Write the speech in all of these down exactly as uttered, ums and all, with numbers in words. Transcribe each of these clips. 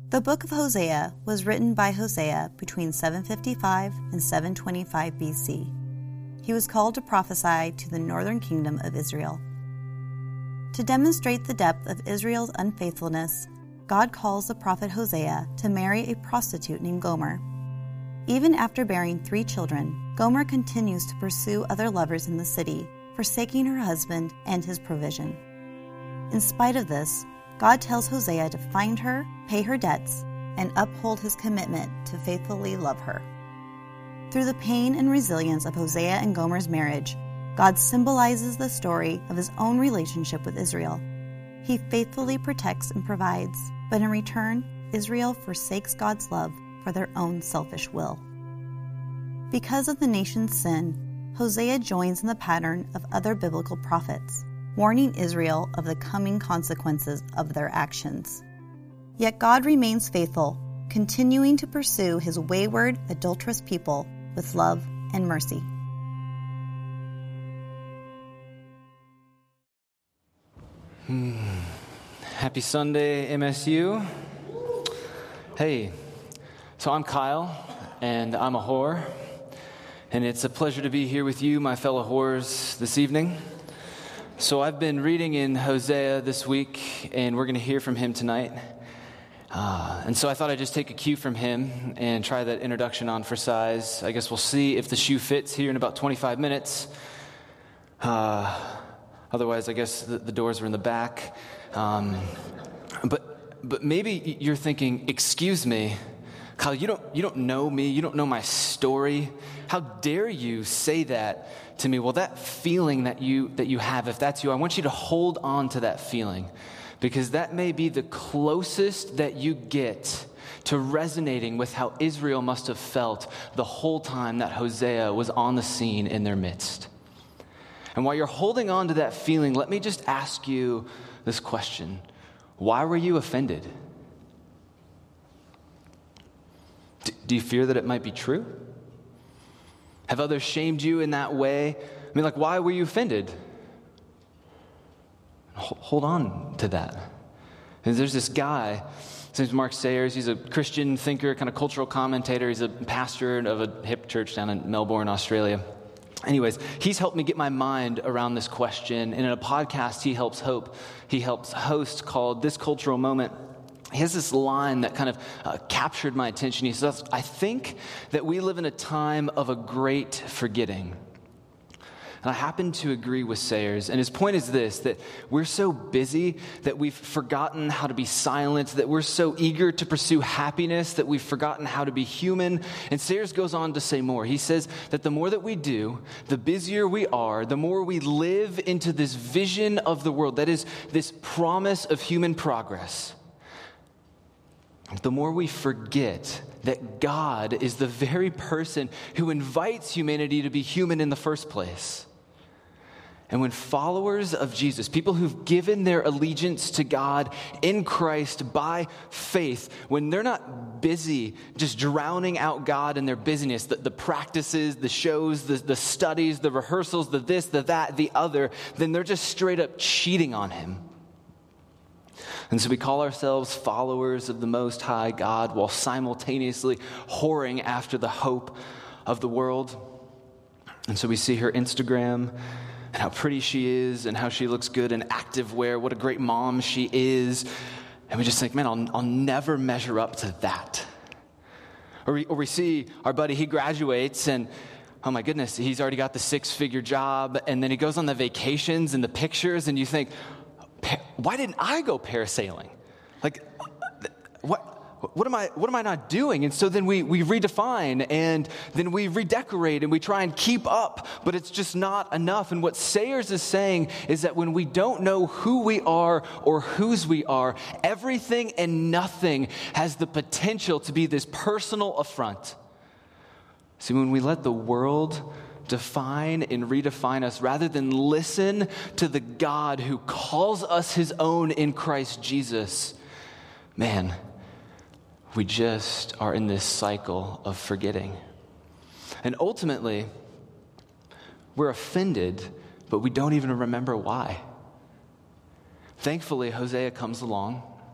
The book of Hosea was written by Hosea between seven fifty-five and seven twenty-five B C. He was called to prophesy to the northern kingdom of Israel. To demonstrate the depth of Israel's unfaithfulness, God calls the prophet Hosea to marry a prostitute named Gomer. Even after bearing three children, Gomer continues to pursue other lovers in the city, forsaking her husband and his provision. In spite of this, God tells Hosea to find her, pay her debts, and uphold his commitment to faithfully love her. Through the pain and resilience of Hosea and Gomer's marriage, God symbolizes the story of his own relationship with Israel. He faithfully protects and provides, but in return, Israel forsakes God's love for their own selfish will. Because of the nation's sin, Hosea joins in the pattern of other biblical prophets, warning Israel of the coming consequences of their actions. Yet God remains faithful, continuing to pursue his wayward, adulterous people with love and mercy. Hmm. Happy Sunday, M S U. Hey, so I'm Kyle, and I'm a whore, and it's a pleasure to be here with you, my fellow whores, this evening. So I've been reading in Hosea this week, and we're going to hear from him tonight. Uh, and so I thought I'd just take a cue from him and try that introduction on for size. I guess we'll see if the shoe fits here in about twenty-five minutes. Uh, otherwise, I guess the, the doors are in the back. Um, but but maybe you're thinking, excuse me, Kyle, you don't you don't know me, you don't know my story. How dare you say that to me? Well, that feeling that you that you have, if that's you, I want you to hold on to that feeling, because that may be the closest that you get to resonating with how Israel must have felt the whole time that Hosea was on the scene in their midst. And while you're holding on to that feeling, let me just ask you this question. Why were you offended? D- do you fear that it might be true? Have others shamed you in that way? I mean, like, why were you offended? Hold on to that. And there's this guy, his name's Mark Sayers. He's a Christian thinker, kind of cultural commentator. He's a pastor of a hip church down in Melbourne, Australia. Anyways, he's helped me get my mind around this question. And in a podcast he helps hope, he helps host called This Cultural Moment, he has this line that kind of uh, captured my attention. He says, I think that we live in a time of a great forgetting. And I happen to agree with Sayers. And his point is this, that we're so busy that we've forgotten how to be silent, that we're so eager to pursue happiness that we've forgotten how to be human. And Sayers goes on to say more. He says that the more that we do, the busier we are, the more we live into this vision of the world, that is, this promise of human progress, the more we forget that God is the very person who invites humanity to be human in the first place. And when followers of Jesus, people who've given their allegiance to God in Christ by faith, when they're not busy just drowning out God in their busyness, the, the practices, the shows, the, the studies, the rehearsals, the this, the that, the other, then they're just straight up cheating on him. And so we call ourselves followers of the Most High God while simultaneously whoring after the hope of the world. And so we see her Instagram and how pretty she is and how she looks good in activewear, what a great mom she is. And we just think, man, I'll, I'll never measure up to that. Or we, or we see our buddy, he graduates and oh my goodness, he's already got the six-figure job. And then he goes on the vacations and the pictures and you think, why didn't I go parasailing? Like, what? What am I? What am I not doing? And so then we we redefine and then we redecorate and we try and keep up, but it's just not enough. And what Sayers is saying is that when we don't know who we are or whose we are, everything and nothing has the potential to be this personal affront. See, when we let the world define and redefine us rather than listen to the God who calls us his own in Christ Jesus, man, we just are in this cycle of forgetting. And ultimately, we're offended, but we don't even remember why. Thankfully, Hosea comes along,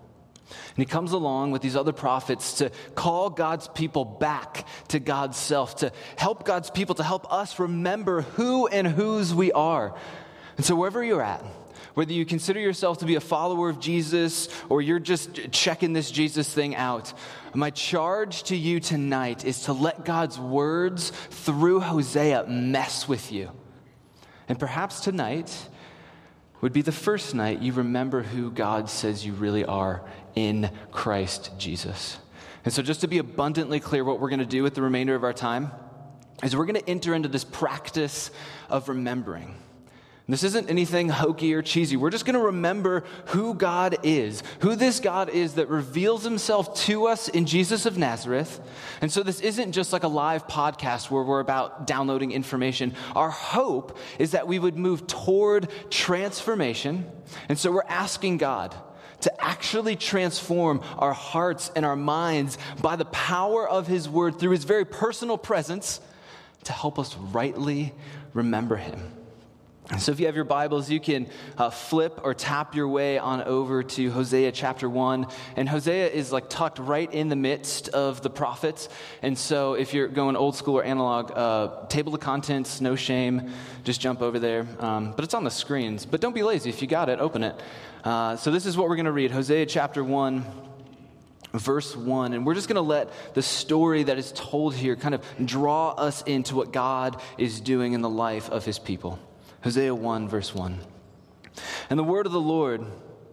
And he comes along with these other prophets to call God's people back to God's self, to help God's people, to help us remember who and whose we are. And so wherever you're at, whether you consider yourself to be a follower of Jesus or you're just checking this Jesus thing out, my charge to you tonight is to let God's words through Hosea mess with you. And perhaps tonight would be the first night you remember who God says you really are in Christ Jesus. And so just to be abundantly clear, what we're going to do with the remainder of our time is we're going to enter into this practice of remembering. This isn't anything hokey or cheesy. We're just going to remember who God is, who this God is that reveals himself to us in Jesus of Nazareth. And so this isn't just like a live podcast where we're about downloading information. Our hope is that we would move toward transformation. And so we're asking God to actually transform our hearts and our minds by the power of his word through his very personal presence to help us rightly remember him. So if you have your Bibles, you can uh, flip or tap your way on over to Hosea chapter one. And Hosea is like tucked right in the midst of the prophets. And so if you're going old school or analog, uh, table of contents, no shame, just jump over there. Um, but it's on the screens. But don't be lazy. If you got it, open it. Uh, so this is what we're going to read. Hosea chapter one. Verse one, and we're just going to let the story that is told here kind of draw us into what God is doing in the life of his people. Hosea one, verse one. And the word of the Lord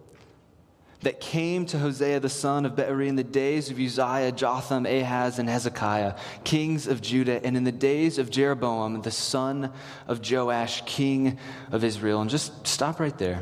that came to Hosea the son of Beeri in the days of Uzziah, Jotham, Ahaz, and Hezekiah, kings of Judah, and in the days of Jeroboam, the son of Joash, king of Israel. And just stop right there.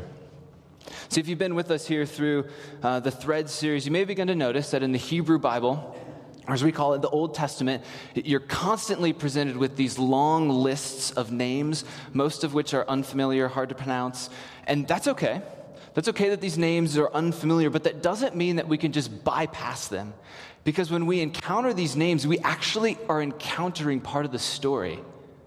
See, if you've been with us here through uh, the Thread series, you may have begun to notice that in the Hebrew Bible, or as we call it, the Old Testament, you're constantly presented with these long lists of names, most of which are unfamiliar, hard to pronounce. And that's okay. That's okay that these names are unfamiliar, but that doesn't mean that we can just bypass them. Because when we encounter these names, we actually are encountering part of the story.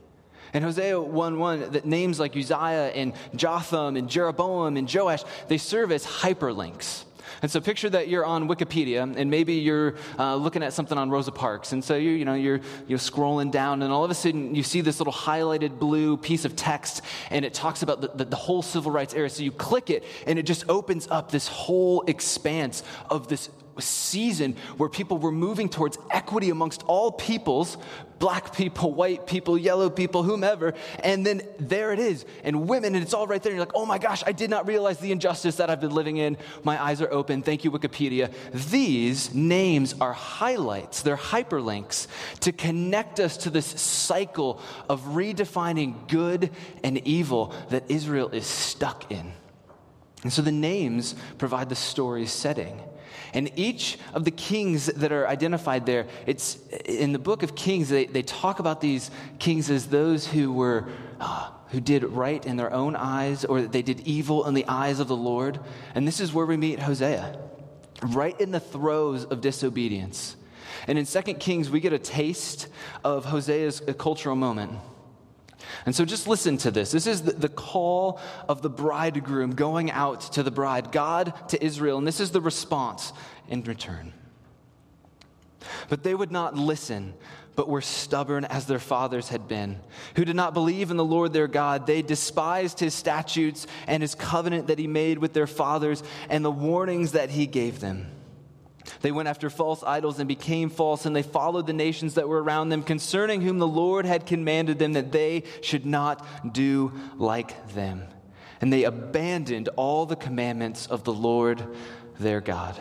In Hosea one one, that names like Uzziah and Jotham and Jeroboam and Joash, they serve as hyperlinks. And so picture that you're on Wikipedia, and maybe you're uh, looking at something on Rosa Parks, and so you you know you're you're scrolling down, and all of a sudden you see this little highlighted blue piece of text, and it talks about the, the, the whole civil rights era. So you click it, and it just opens up this whole expanse of this season where people were moving towards equity amongst all peoples, black people, white people, yellow people, whomever, and then there it is, and women, and it's all right there, and you're like, oh my gosh, I did not realize the injustice that I've been living in. My eyes are open. Thank you, Wikipedia. These names are highlights. They're hyperlinks to connect us to this cycle of redefining good and evil that Israel is stuck in. And so the names provide the story's setting. And each of the kings that are identified there, it's in the book of Kings, they, they talk about these kings as those who were uh, who did right in their own eyes, or they did evil in the eyes of the Lord. And this is where we meet Hosea, right in the throes of disobedience. And in Second Kings, we get a taste of Hosea's cultural moment. And so just listen to this. This is the, the call of the bridegroom going out to the bride, God to Israel, and this is the response in return. But they would not listen, but were stubborn as their fathers had been, who did not believe in the Lord their God. They despised his statutes and his covenant that he made with their fathers and the warnings that he gave them. They went after false idols and became false, and they followed the nations that were around them, concerning whom the Lord had commanded them that they should not do like them. And they abandoned all the commandments of the Lord their God.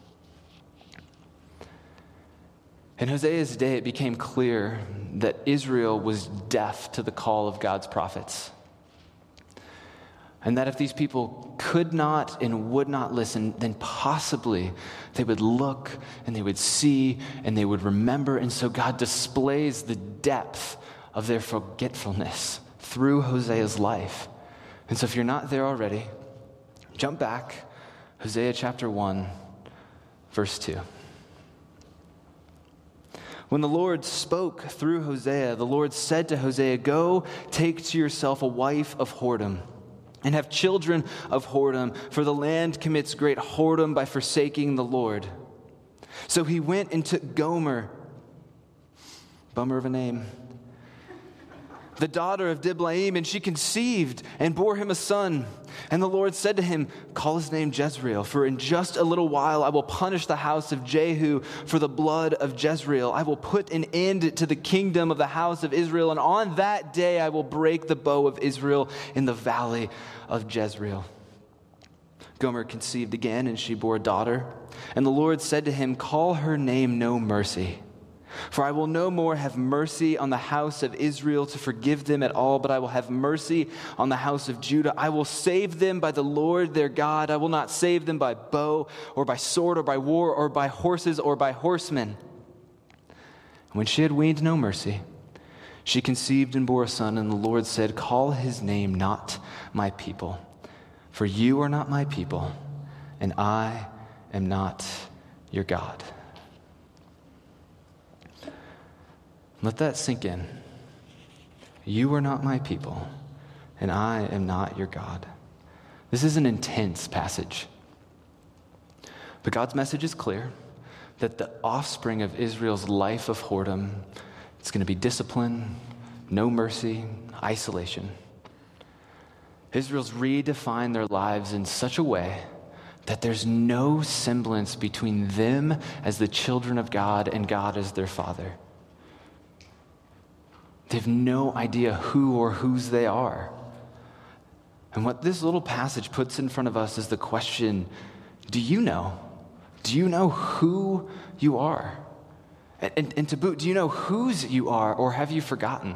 In Hosea's day, it became clear that Israel was deaf to the call of God's prophets. And that if these people could not and would not listen, then possibly they would look and they would see and they would remember. And so God displays the depth of their forgetfulness through Hosea's life. And so if you're not there already, jump back, Hosea chapter one, verse two. When the Lord spoke through Hosea, the Lord said to Hosea, "Go, take to yourself a wife of whoredom, and have children of whoredom, for the land commits great whoredom by forsaking the Lord. So he went and took Gomer, bummer of a name, the daughter of Diblaim, and she conceived and bore him a son. And the Lord said to him, call his name Jezreel, for in just a little while I will punish the house of Jehu for the blood of Jezreel. I will put an end to the kingdom of the house of Israel, and on that day I will break the bow of Israel in the valley of Jezreel. Gomer conceived again, and she bore a daughter. And the Lord said to him, call her name No Mercy. For I will no more have mercy on the house of Israel to forgive them at all, but I will have mercy on the house of Judah. I will save them by the Lord their God. I will not save them by bow or by sword or by war or by horses or by horsemen. When she had weaned No Mercy, she conceived and bore a son, and the Lord said, call his name not my people, for you are not my people, and I am not your God. Let that sink in. You are not my people, and I am not your God. This is an intense passage. But God's message is clear, that the offspring of Israel's life of whoredom, it's going to be discipline, no mercy, isolation. Israel's redefined their lives in such a way that there's no semblance between them as the children of God and God as their Father. They have no idea who or whose they are. And what this little passage puts in front of us is the question, do you know? Do you know who you are? And, and, and to boot, do you know whose you are, or have you forgotten?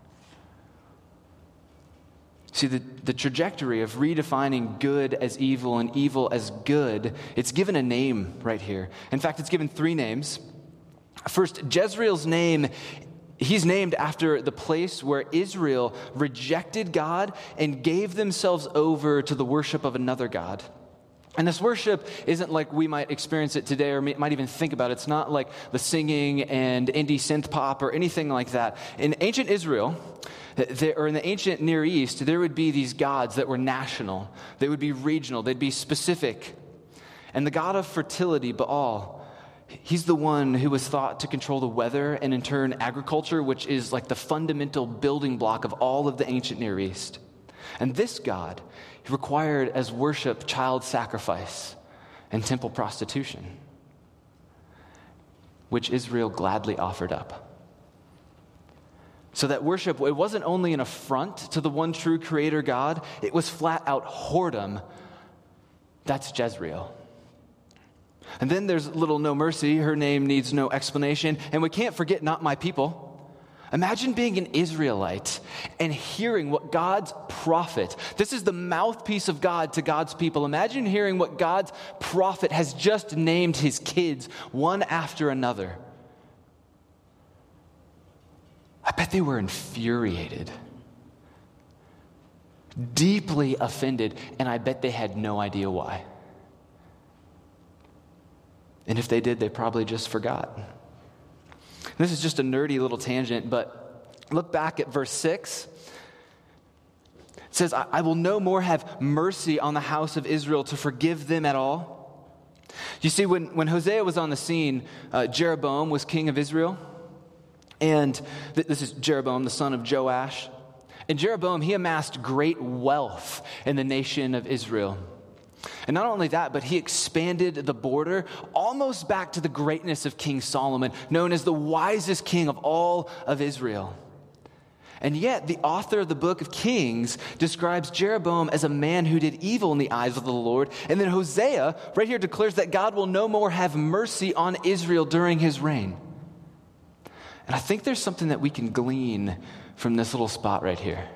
See, the, the trajectory of redefining good as evil and evil as good, it's given a name right here. In fact, it's given three names. First, Jezreel's name, he's named after the place where Israel rejected God and gave themselves over to the worship of another god. And this worship isn't like we might experience it today or might even think about it. It's not like the singing and indie synth pop or anything like that. In ancient Israel, or in the ancient Near East, there would be these gods that were national. They would be regional. They'd be specific. And the god of fertility, Baal, he's the one who was thought to control the weather and in turn agriculture, which is like the fundamental building block of all of the ancient Near East. And this god required as worship child sacrifice and temple prostitution, which Israel gladly offered up. So that worship, it wasn't only an affront to the one true creator God, it was flat out whoredom. That's Jezreel. And then there's little No Mercy. Her name needs no explanation. And we can't forget Not My People. Imagine being an Israelite and hearing what God's prophet, this is the mouthpiece of God to God's people. Imagine hearing what God's prophet has just named his kids one after another. I bet they were infuriated, deeply offended, and I bet they had no idea why. And if they did, they probably just forgot. This is just a nerdy little tangent, but look back at verse six. It says, I, I will no more have mercy on the house of Israel to forgive them at all. You see, when, when Hosea was on the scene, uh, Jeroboam was king of Israel. And th- this is Jeroboam, the son of Joash. And Jeroboam, he amassed great wealth in the nation of Israel. And not only that, but he expanded the border almost back to the greatness of King Solomon, known as the wisest king of all of Israel. And yet, the author of the book of Kings describes Jeroboam as a man who did evil in the eyes of the Lord. And then Hosea, right here, declares that God will no more have mercy on Israel during his reign. And I think there's something that we can glean from this little spot right here.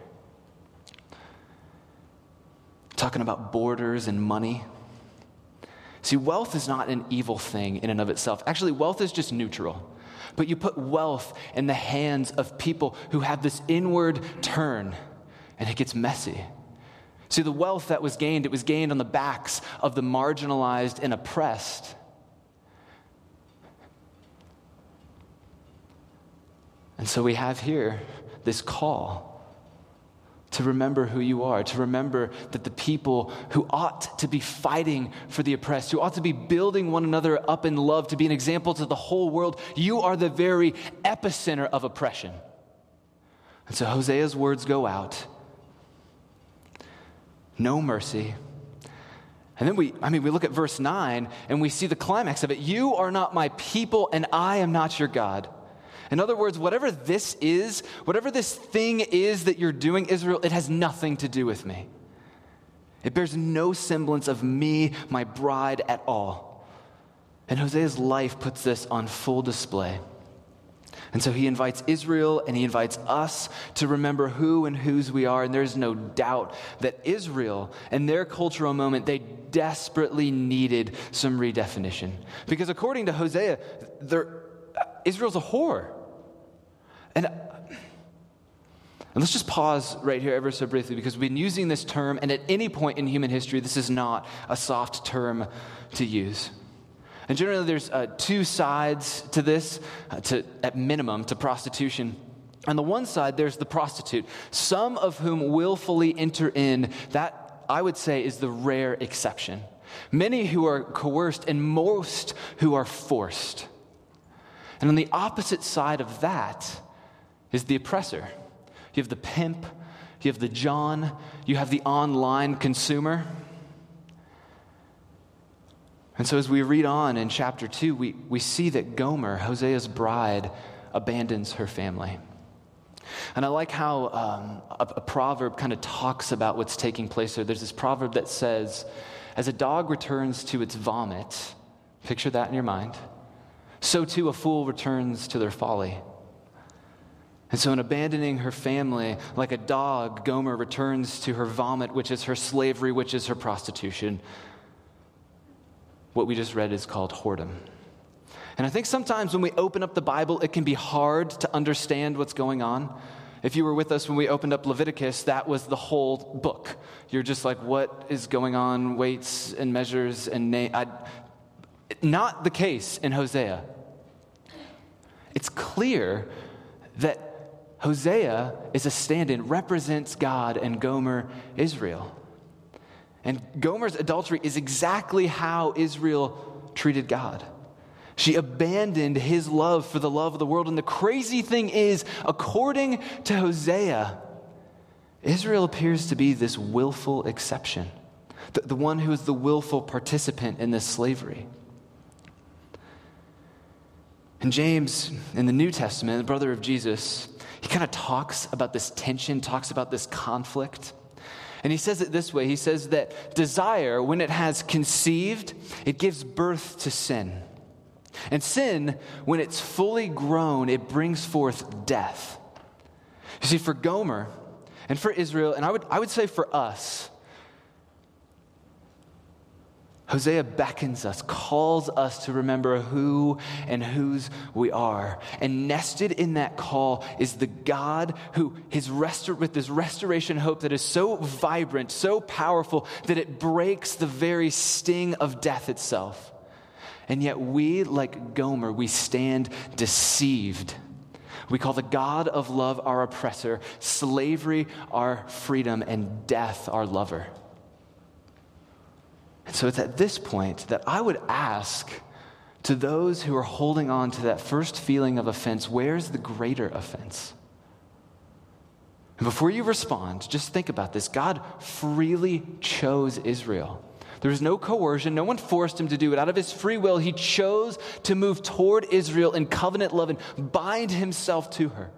Talking about borders and money. See, wealth is not an evil thing in and of itself. Actually, wealth is just neutral. But you put wealth in the hands of people who have this inward turn, and it gets messy. See, the wealth that was gained, it was gained on the backs of the marginalized and oppressed. And so we have here this call to remember who you are, to remember that the people who ought to be fighting for the oppressed, who ought to be building one another up in love, to be an example to the whole world, you are the very epicenter of oppression. And so Hosea's words go out. No mercy. And then we, I mean, we look at verse nine and we see the climax of it. You are not my people and I am not your God. In other words, whatever this is, whatever this thing is that you're doing, Israel, it has nothing to do with me. It bears no semblance of me, my bride, at all. And Hosea's life puts this on full display. And so he invites Israel and he invites us to remember who and whose we are. And there's no doubt that Israel and their cultural moment, they desperately needed some redefinition. Because according to Hosea, Israel's a whore. And, and let's just pause right here ever so briefly, because we've been using this term, and at any point in human history, this is not a soft term to use. And generally, there's uh, two sides to this, uh, to at minimum, to prostitution. On the one side, there's the prostitute, some of whom willfully enter in. That, I would say, is the rare exception. Many who are coerced, and most who are forced. And on the opposite side of that is the oppressor. You have the pimp, you have the John, you have the online consumer. And so as we read on in chapter two, we, we see that Gomer, Hosea's bride, abandons her family. And I like how um, a, a proverb kind of talks about what's taking place there. There's this proverb that says, as a dog returns to its vomit, picture that in your mind, so too a fool returns to their folly. And so in abandoning her family, like a dog, Gomer returns to her vomit, which is her slavery, which is her prostitution. What we just read is called whoredom. And I think sometimes when we open up the Bible, it can be hard to understand what's going on. If you were with us when we opened up Leviticus, that was the whole book. You're just like, what is going on? Weights and measures and na- I, not the case in Hosea. It's clear that Hosea is a stand-in, represents God, and Gomer, Israel. And Gomer's adultery is exactly how Israel treated God. She abandoned his love for the love of the world. And the crazy thing is, according to Hosea, Israel appears to be this willful exception, the, the one who is the willful participant in this slavery. And James, in the New Testament, the brother of Jesus, he kind of talks about this tension, talks about this conflict. And he says it this way. He says that desire, when it has conceived, it gives birth to sin. And sin, when it's fully grown, it brings forth death. You see, for Gomer and for Israel, and I would, I would say for us, Hosea beckons us, calls us to remember who and whose we are. And nested in that call is the God who, his restor- with this restoration hope that is so vibrant, so powerful, that it breaks the very sting of death itself. And yet we, like Gomer, we stand deceived. We call the God of love our oppressor, slavery our freedom, and death our lover. And so it's at this point that I would ask to those who are holding on to that first feeling of offense, where's the greater offense? And before you respond, just think about this. God freely chose Israel. There was no coercion. No one forced him to do it. Out of his free will, he chose to move toward Israel in covenant love and bind himself to her.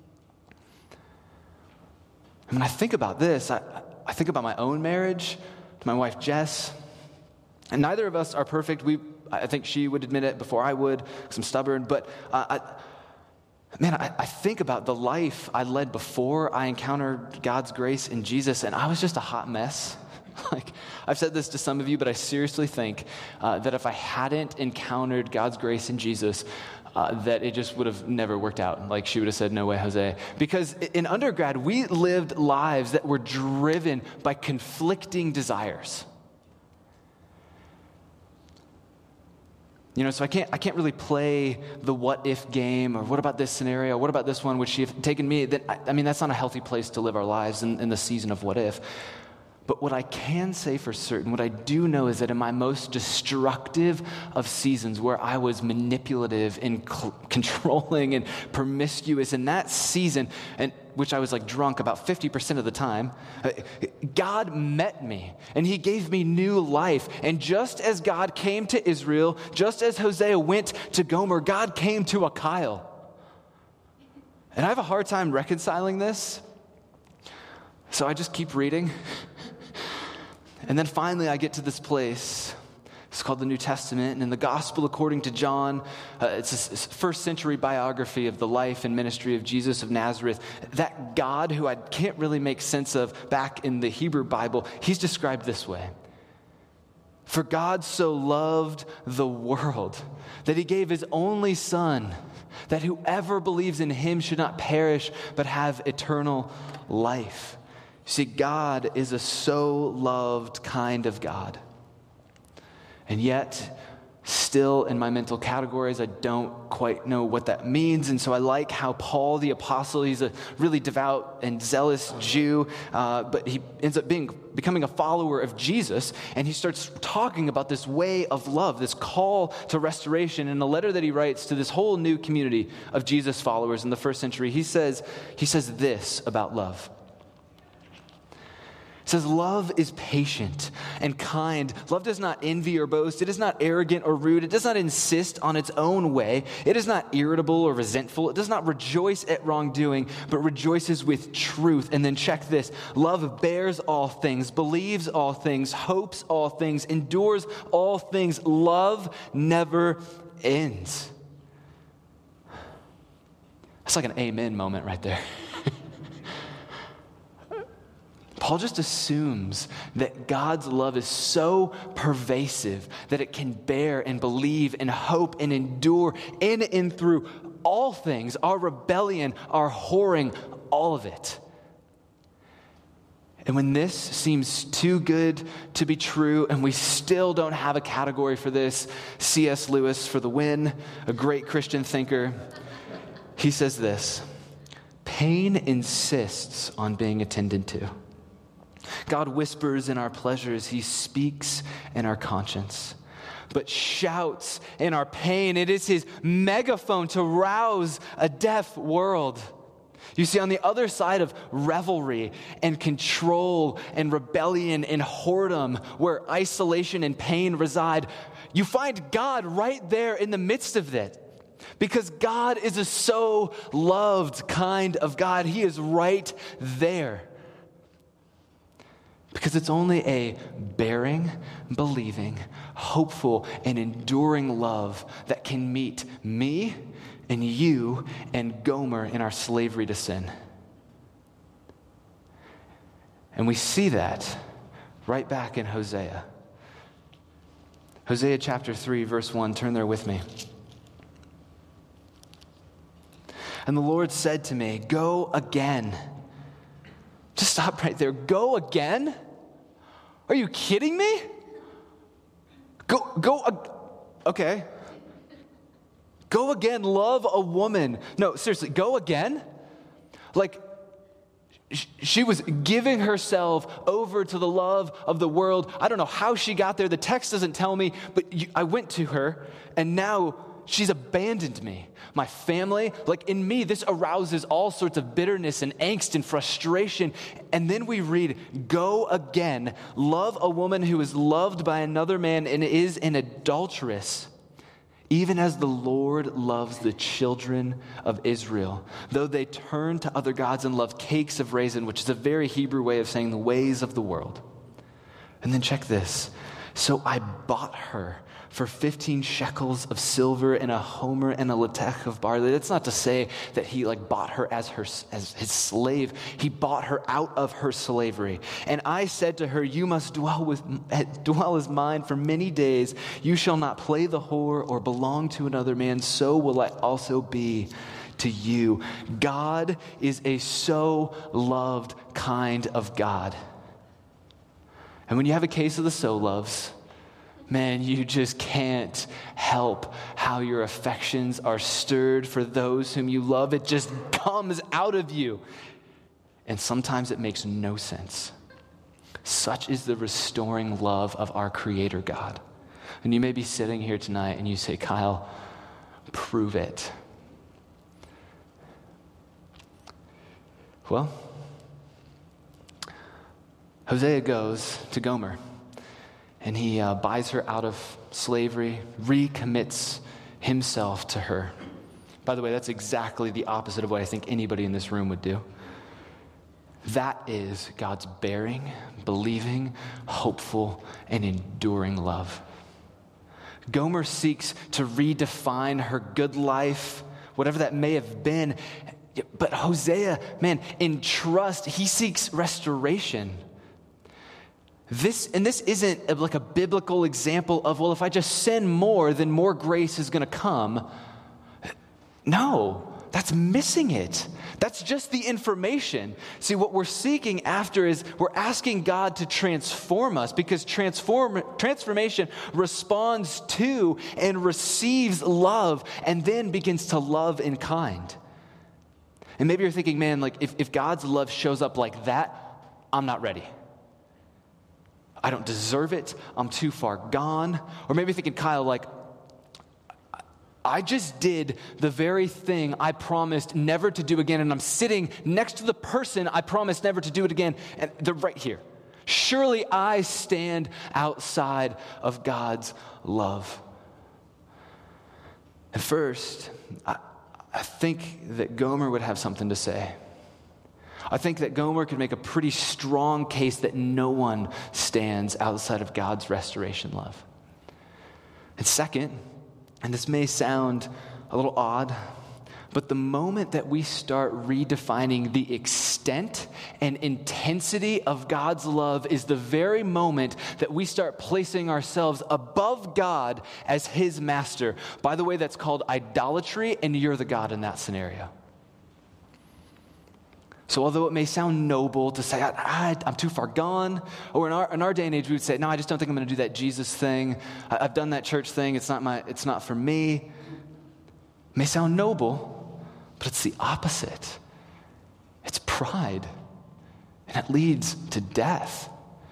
And when I think about this, I, I think about my own marriage, to my wife, Jess. And neither of us are perfect. We, I think she would admit it before I would, because I'm stubborn. But uh, I, man, I, I think about the life I led before I encountered God's grace in Jesus, and I was just a hot mess. Like, I've said this to some of you, but I seriously think uh, that if I hadn't encountered God's grace in Jesus, uh, that it just would have never worked out. Like, she would have said, no way, Jose. Because in undergrad, we lived lives that were driven by conflicting desires. You know, so I can't I can't really play the what if game, or what about this scenario, what about this one, would she have taken me? That I, I mean, that's not a healthy place to live our lives in, in the season of what if. But what I can say for certain, what I do know is that in my most destructive of seasons, where I was manipulative and cl- controlling and promiscuous, in that season, and which I was like drunk about fifty percent of the time, God met me and he gave me new life. And just as God came to Israel, just as Hosea went to Gomer, God came to a Kyle. And I have a hard time reconciling this, so I just keep reading. And then finally I get to this place. It's called the New Testament. And in the Gospel according to John, uh, it's a first century biography of the life and ministry of Jesus of Nazareth. That God who I can't really make sense of back in the Hebrew Bible, he's described this way. For God so loved the world that he gave his only son, that whoever believes in him should not perish but have eternal life. See, God is a so loved kind of God. And yet, still in my mental categories, I don't quite know what that means. And so I like how Paul the apostle, he's a really devout and zealous Jew, uh, but he ends up being becoming a follower of Jesus. And he starts talking about this way of love, this call to restoration. In a letter that he writes to this whole new community of Jesus followers in the first century, he says, he says this about love. It says, love is patient and kind. Love does not envy or boast. It is not arrogant or rude. It does not insist on its own way. It is not irritable or resentful. It does not rejoice at wrongdoing, but rejoices with truth. And then check this. Love bears all things, believes all things, hopes all things, endures all things. Love never ends. That's like an amen moment right there. Paul just assumes that God's love is so pervasive that it can bear and believe and hope and endure in and through all things, our rebellion, our whoring, all of it. And when this seems too good to be true and we still don't have a category for this, C S Lewis for the win, a great Christian thinker, he says this: pain insists on being attended to. God whispers in our pleasures. He speaks in our conscience, but shouts in our pain. It is his megaphone to rouse a deaf world. You see, on the other side of revelry and control and rebellion and whoredom, where isolation and pain reside, you find God right there in the midst of it. Because God is a so loved kind of God. He is right there. Because it's only a bearing, believing, hopeful, and enduring love that can meet me and you and Gomer in our slavery to sin. And we see that right back in Hosea. Hosea chapter three, verse one. Turn there with me. And the Lord said to me, go again. Just stop right there. Go again? Are you kidding me? Go, go, okay. Go again, love a woman. No, seriously, go again? Like, she was giving herself over to the love of the world. I don't know how she got there. The text doesn't tell me, but I went to her, and now she's abandoned me. My family, like in me, this arouses all sorts of bitterness and angst and frustration. And then we read, go again, love a woman who is loved by another man and is an adulteress, even as the Lord loves the children of Israel, though they turn to other gods and love cakes of raisin, which is a very Hebrew way of saying the ways of the world. And then check this. So I bought her for fifteen shekels of silver and a homer and a latech of barley. That's not to say that he like bought her as her as his slave. He bought her out of her slavery. And I said to her, you must dwell with dwell as mine for many days. You shall not play the whore or belong to another man. So will I also be to you. God is a so loved kind of God. And when you have a case of the so loves, man, you just can't help how your affections are stirred for those whom you love. It just comes out of you. And sometimes it makes no sense. Such is the restoring love of our Creator God. And you may be sitting here tonight and you say, Kyle, prove it. Well, Hosea goes to Gomer. And he uh, buys her out of slavery, recommits himself to her. By the way, that's exactly the opposite of what I think anybody in this room would do. That is God's bearing, believing, hopeful, and enduring love. Gomer seeks to redefine her good life, whatever that may have been. But Hosea, man, in trust, he seeks restoration. This, and this isn't like a biblical example of, well, if I just sin more, then more grace is going to come. No, that's missing it. That's just the information. See, what we're seeking after is we're asking God to transform us, because transform, transformation responds to and receives love and then begins to love in kind. And maybe you're thinking, man, like if, if God's love shows up like that, I'm not ready. I don't deserve it. I'm too far gone. Or maybe thinking, Kyle, like, I just did the very thing I promised never to do again, and I'm sitting next to the person I promised never to do it again, and they're right here. Surely I stand outside of God's love. And first, I, I think that Gomer would have something to say. I think that Gomer could make a pretty strong case that no one stands outside of God's restoration love. And second, and this may sound a little odd, but the moment that we start redefining the extent and intensity of God's love is the very moment that we start placing ourselves above God as his master. By the way, that's called idolatry, and you're the God in that scenario. So although it may sound noble to say, I, I, I'm too far gone, or in our, in our day and age, we would say, no, I just don't think I'm going to do that Jesus thing. I, I've done that church thing. It's not my. It's not for me. It may sound noble, but it's the opposite. It's pride, and it leads to death.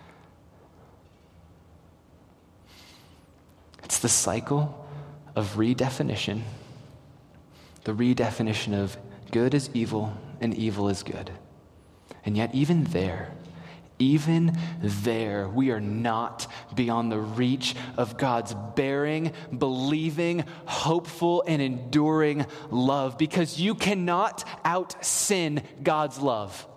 It's the cycle of redefinition, the redefinition of good is evil, and evil is good. And yet even there, even there, we are not beyond the reach of God's bearing, believing, hopeful, and enduring love, because you cannot out-sin God's love.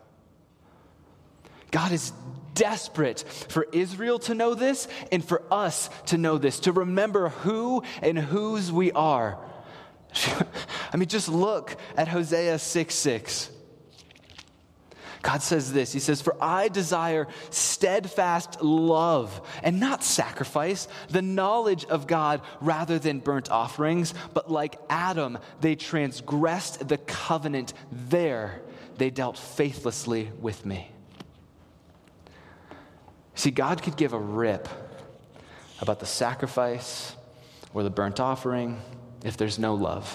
God is desperate for Israel to know this and for us to know this, to remember who and whose we are. I mean, just look at Hosea six six. God says this. He says, "For I desire steadfast love and not sacrifice, the knowledge of God rather than burnt offerings. But like Adam, they transgressed the covenant. There they dealt faithlessly with me." See, God could give a rip about the sacrifice or the burnt offering if there's no love.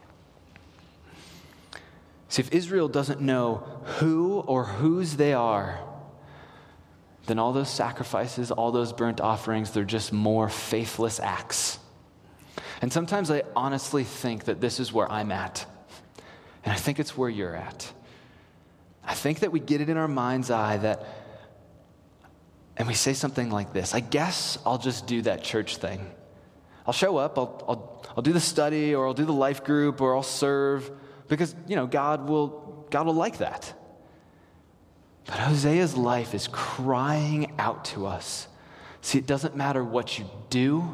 See, if Israel doesn't know who or whose they are, then all those sacrifices, all those burnt offerings, they're just more faithless acts. And sometimes I honestly think that this is where I'm at. And I think it's where you're at. I think that we get it in our mind's eye that, and we say something like this, I guess I'll just do that church thing. I'll show up, I'll, I'll, I'll do the study, or I'll do the life group, or I'll serve, because, you know, God will, God will like that. But Hosea's life is crying out to us. See, it doesn't matter what you do.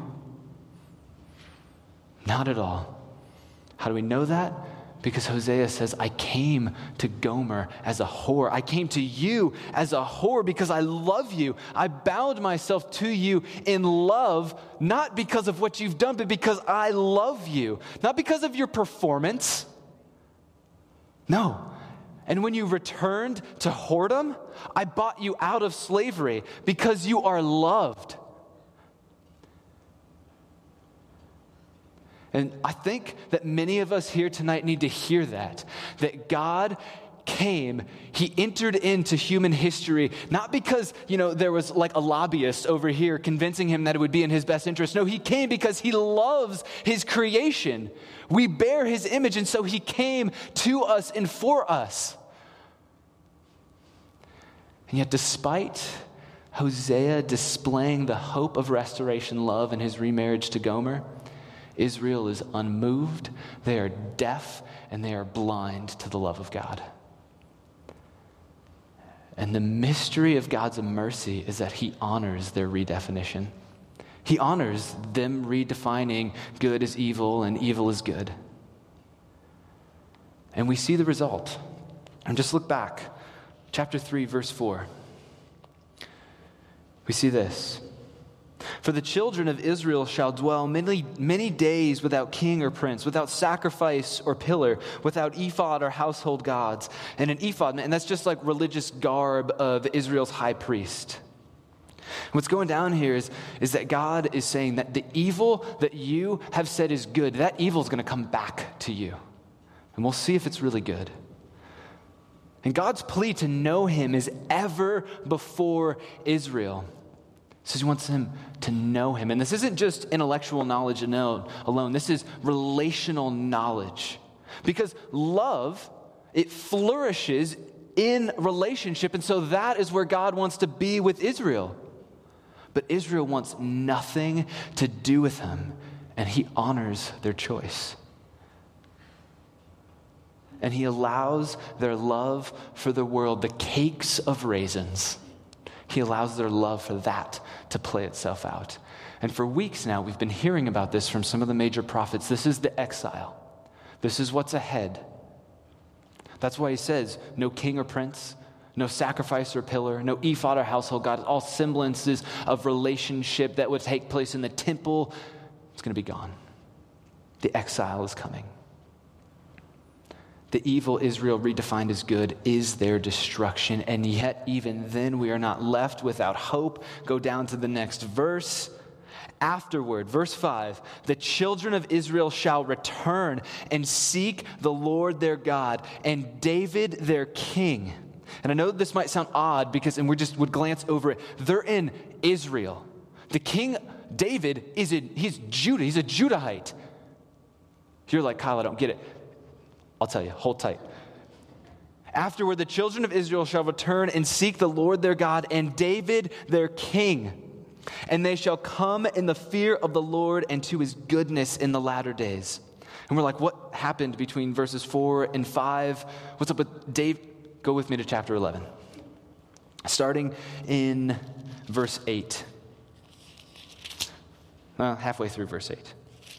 Not at all. How do we know that? Because Hosea says, I came to Gomer as a whore. I came to you as a whore because I love you. I bowed myself to you in love, not because of what you've done, but because I love you. Not because of your performance. No. And when you returned to whoredom, I bought you out of slavery because you are loved. And I think that many of us here tonight need to hear that, that God came, he entered into human history, not because, you know, there was like a lobbyist over here convincing him that it would be in his best interest. No, he came because he loves his creation. We bear his image, and so he came to us and for us. And yet, despite Hosea displaying the hope of restoration love in his remarriage to Gomer, Israel is unmoved, they are deaf, and they are blind to the love of God. And the mystery of God's mercy is that he honors their redefinition. He honors them redefining good as evil and evil as good. And we see the result. And just look back, chapter three, verse four. We see this. For the children of Israel shall dwell many, many days without king or prince, without sacrifice or pillar, without ephod or household gods. And an ephod, and that's just like religious garb of Israel's high priest. What's going down here is, is that God is saying that the evil that you have said is good, that evil is going to come back to you. And we'll see if it's really good. And God's plea to know him is ever before Israel. He says he wants him to know him. And this isn't just intellectual knowledge alone. This is relational knowledge. Because love, it flourishes in relationship. And so that is where God wants to be with Israel. But Israel wants nothing to do with him. And he honors their choice. And he allows their love for the world, the cakes of raisins. He allows their love for that to play itself out. And for weeks now, we've been hearing about this from some of the major prophets. This is the exile. This is what's ahead. That's why he says, no king or prince, no sacrifice or pillar, no ephod or household god, all semblances of relationship that would take place in the temple. It's going to be gone. The exile is coming. The evil Israel redefined as good is their destruction, and yet even then we are not left without hope. Go down to the next verse. Afterward, verse five, the children of Israel shall return and seek the Lord their God and David their king. And I know this might sound odd because, and we just would glance over it, they're in Israel. The king David is in, he's Judah, he's a Judahite. You're like, Kyle, I don't get it. I'll tell you, hold tight. Afterward, the children of Israel shall return and seek the Lord their God and David their king. And they shall come in the fear of the Lord and to his goodness in the latter days. And we're like, what happened between verses four and five? What's up with Dave? Go with me to chapter eleven. Starting in verse eight. Well, halfway through verse eight.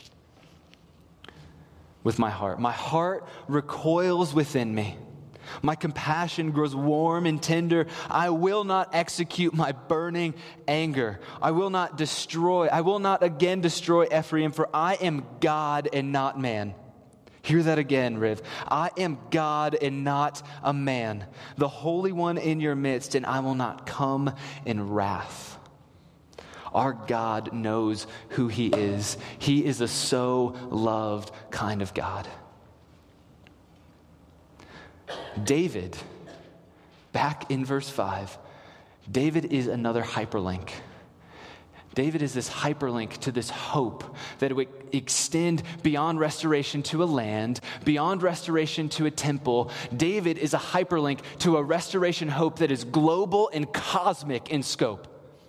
With my heart. My heart recoils within me. My compassion grows warm and tender. I will not execute my burning anger. I will not destroy. I will not again destroy Ephraim, for I am God and not man. Hear that again, Riv. I am God and not a man, the Holy One in your midst, and I will not come in wrath. Our God knows who he is. He is a so loved kind of God. David, back in verse five, David is another hyperlink. David is this hyperlink to this hope that it would extend beyond restoration to a land, beyond restoration to a temple. David is a hyperlink to a restoration hope that is global and cosmic in scope.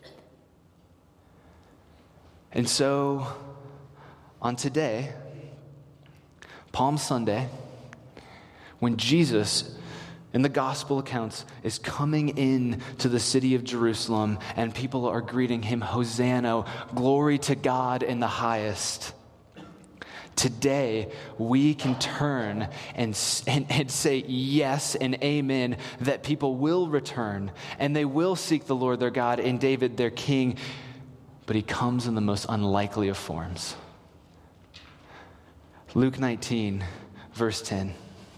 And so, on today, Palm Sunday, when Jesus, in the gospel accounts, is coming in to the city of Jerusalem and people are greeting him, Hosanna, glory to God in the highest. Today, we can turn and, and, and say yes and amen that people will return and they will seek the Lord their God and David their king. But he comes in the most unlikely of forms. Luke nineteen, verse ten.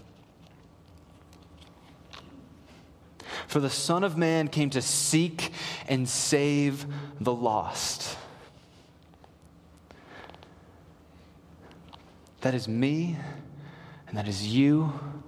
For the Son of Man came to seek and save the lost. That is me, and that is you.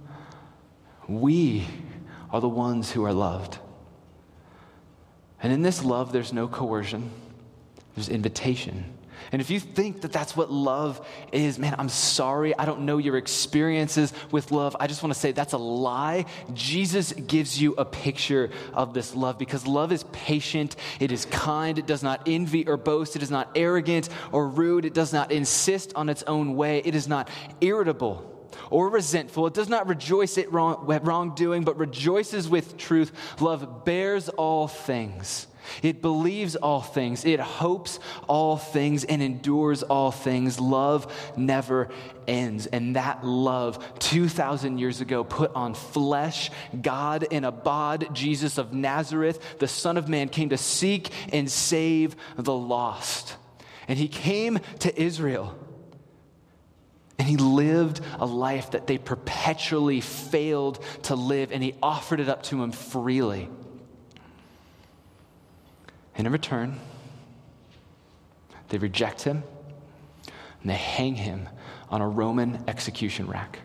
We are the ones who are loved. And in this love, there's no coercion. There's invitation. And if you think that that's what love is, man, I'm sorry. I don't know your experiences with love. I just want to say that's a lie. Jesus gives you a picture of this love because love is patient. It is kind. It does not envy or boast. It is not arrogant or rude. It does not insist on its own way. It is not irritable or resentful. It does not rejoice at wrong, at wrongdoing, but rejoices with truth. Love bears all things. It believes all things. It hopes all things and endures all things. Love never ends. And that love, two thousand years ago, put on flesh. God in a bod, Jesus of Nazareth, the Son of Man, came to seek and save the lost. And he came to Israel. And he lived a life that they perpetually failed to live. And he offered it up to them freely. And in return, they reject him and they hang him on a Roman execution rack.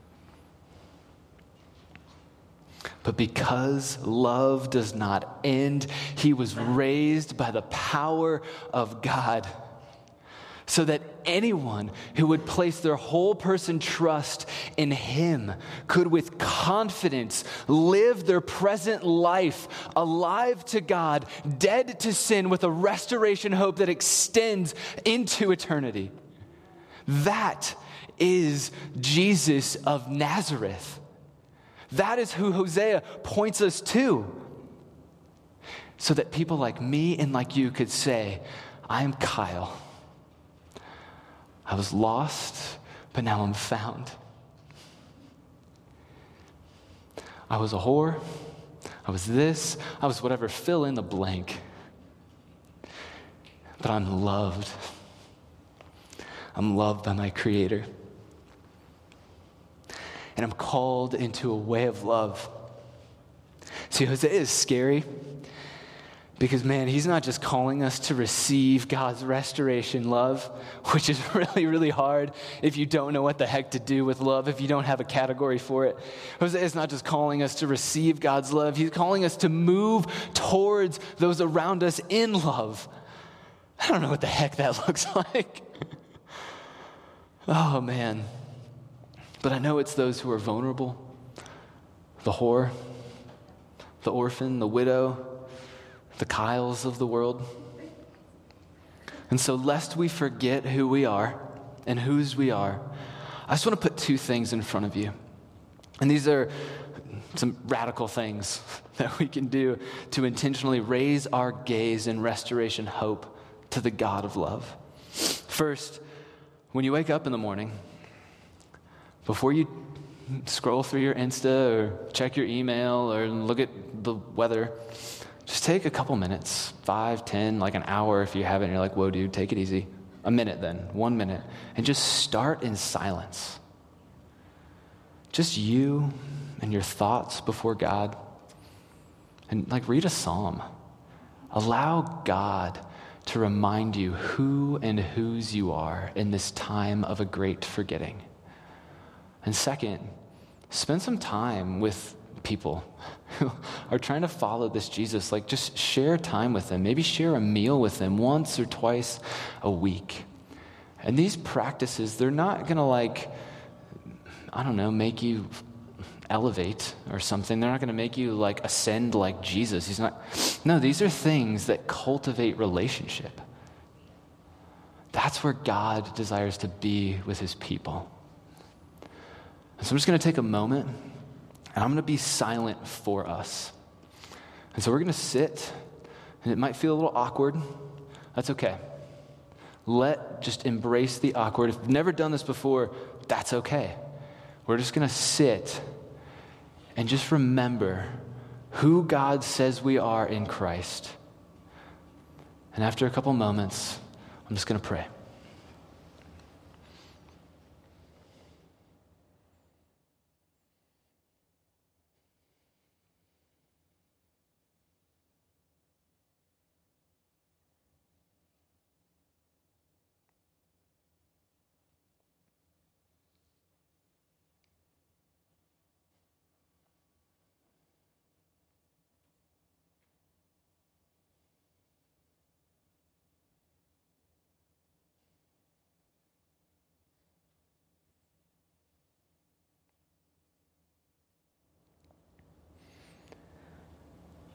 But because love does not end, he was raised by the power of God, so that anyone who would place their whole person trust in him could with confidence live their present life alive to God, dead to sin, with a restoration hope that extends into eternity. That is Jesus of Nazareth. That is who Hosea points us to, so that people like me and like you could say, I am Kyle. I was lost, but now I'm found. I was a whore. I was this. I was whatever. Fill in the blank. But I'm loved. I'm loved by my Creator. And I'm called into a way of love. See, Hosea is scary. Because, man, he's not just calling us to receive God's restoration love, which is really, really hard if you don't know what the heck to do with love, if you don't have a category for it. Hosea is not just calling us to receive God's love. He's calling us to move towards those around us in love. I don't know what the heck that looks like. Oh, man. But I know it's those who are vulnerable, the whore, the orphan, the widow, the Kyles of the world. And so lest we forget who we are and whose we are, I just want to put two things in front of you. And these are some radical things that we can do to intentionally raise our gaze in restoration hope to the God of love. First, when you wake up in the morning, before you scroll through your Insta or check your email or look at the weather, just take a couple minutes, five, ten, like an hour if you haven't. And you're like, whoa, dude, take it easy. A minute then, one minute. And just start in silence. Just you and your thoughts before God. And like read a psalm. Allow God to remind you who and whose you are in this time of a great forgetting. And second, spend some time with people who are trying to follow this Jesus. Like, just share time with them. Maybe share a meal with them once or twice a week. And these practices, they're not going to, like, I don't know, make you elevate or something. They're not going to make you, like, ascend like Jesus. He's not. No, these are things that cultivate relationship. That's where God desires to be with his people. And so I'm just going to take a moment, and I'm going to be silent for us. And so we're going to sit, and it might feel a little awkward. That's okay. Let, just embrace the awkward. If you've never done this before, that's okay. We're just going to sit and just remember who God says we are in Christ. And after a couple moments, I'm just going to pray.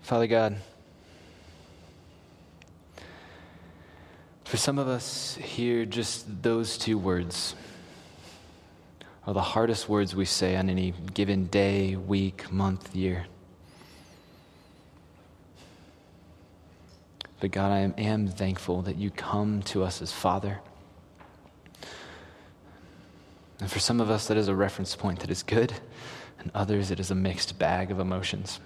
Father God, for some of us here, just those two words are the hardest words we say on any given day, week, month, year. But God, I am, am thankful that you come to us as Father. And for some of us, that is a reference point that is good, and others, it is a mixed bag of emotions.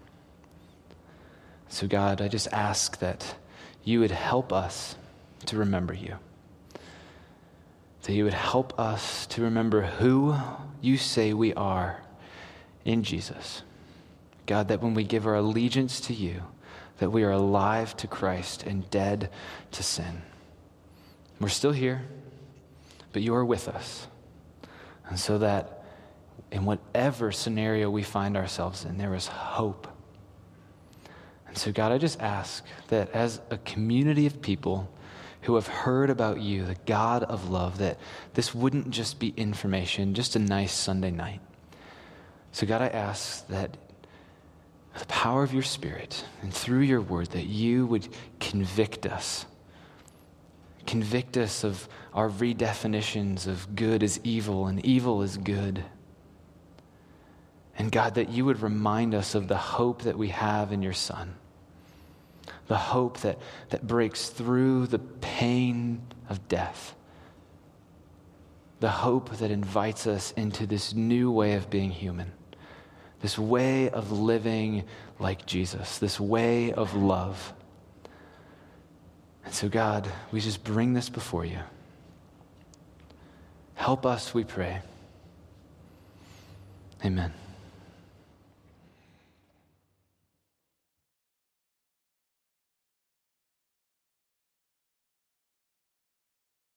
So God, I just ask that you would help us to remember you. That you would help us to remember who you say we are in Jesus. God, that when we give our allegiance to you, that we are alive to Christ and dead to sin. We're still here, but you are with us. And so that in whatever scenario we find ourselves in, there is hope. And so God, I just ask that as a community of people who have heard about you, the God of love, that this wouldn't just be information, just a nice Sunday night. So God, I ask that the power of your Spirit and through your word, that you would convict us. Convict us of our redefinitions of good as evil and evil as good. And God, that you would remind us of the hope that we have in your Son. The hope that, that breaks through the pain of death. The hope that invites us into this new way of being human. This way of living like Jesus. This way of love. And so God, we just bring this before you. Help us, we pray. Amen.